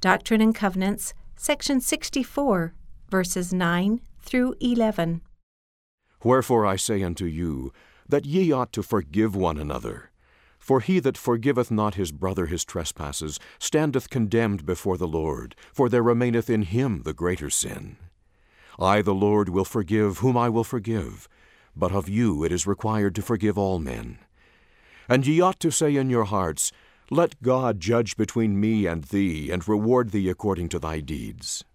Doctrine and Covenants, section 64, verses 9 through 11. Wherefore I say unto you, that ye ought to forgive one another. For he that forgiveth not his brother his trespasses standeth condemned before the Lord, for there remaineth in him the greater sin. I, the Lord, will forgive whom I will forgive, but of you it is required to forgive all men. And ye ought to say in your hearts, Let God judge between me and thee, and reward thee according to thy deeds.